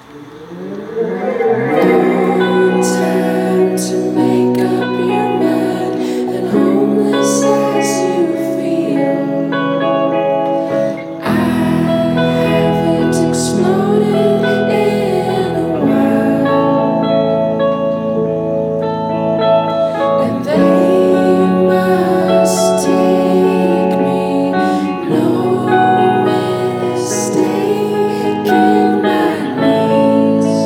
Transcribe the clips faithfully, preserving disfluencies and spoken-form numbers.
No time to make up your mind, and homeless as you feel, I haven't exploded in a while, and they must take me. No mistake in my knees.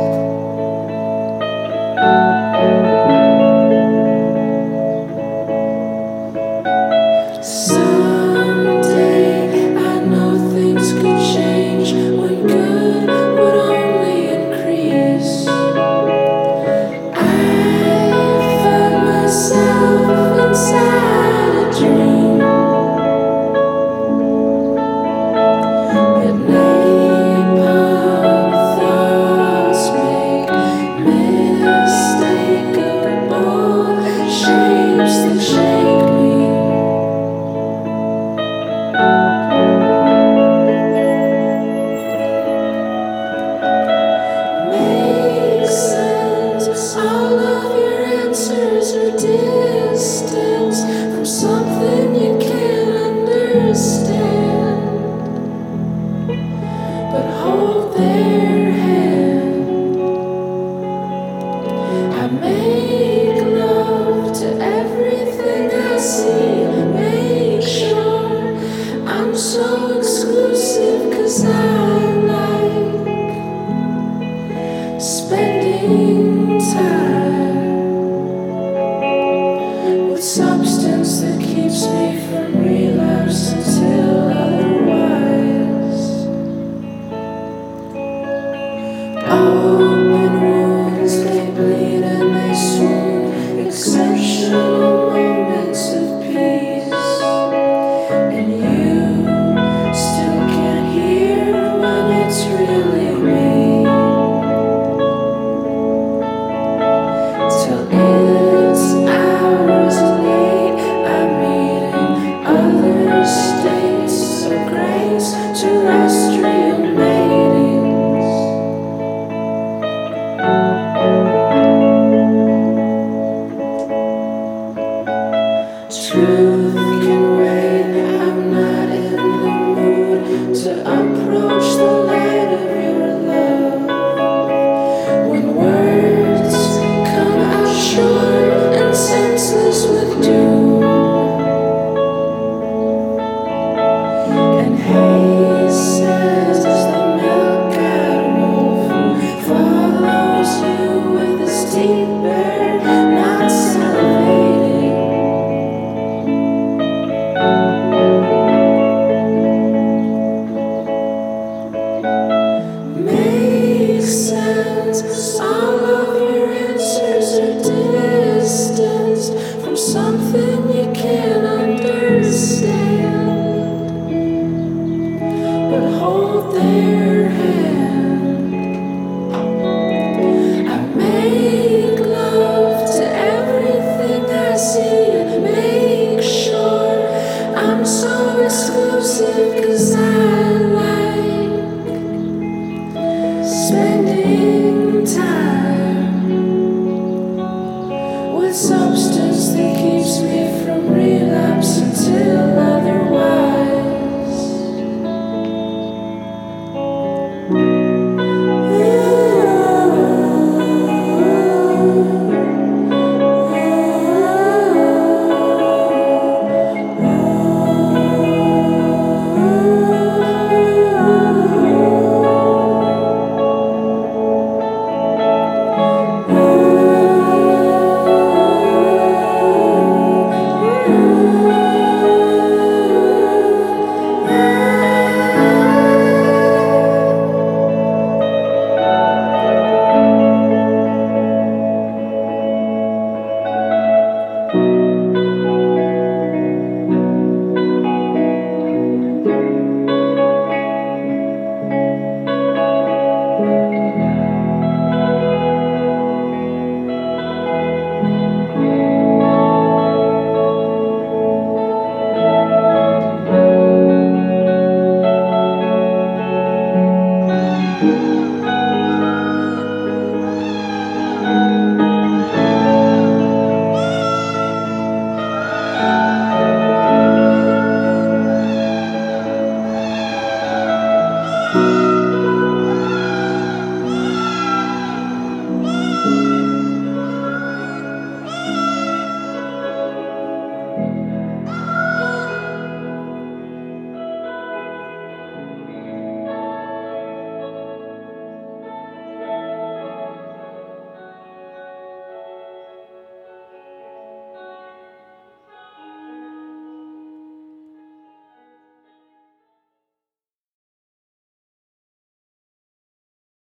Someday I know things could change when good would only increase. I found myself inside a dream, but napalm thoughts make mistakable shapes that shake me. Make sense. All of your answers are distance from something you can't understand. But hold their hand. I make love to everything I see. Make sure I'm so exclusive, 'cause I like spending time with substance that keeps me from relapse until otherwise.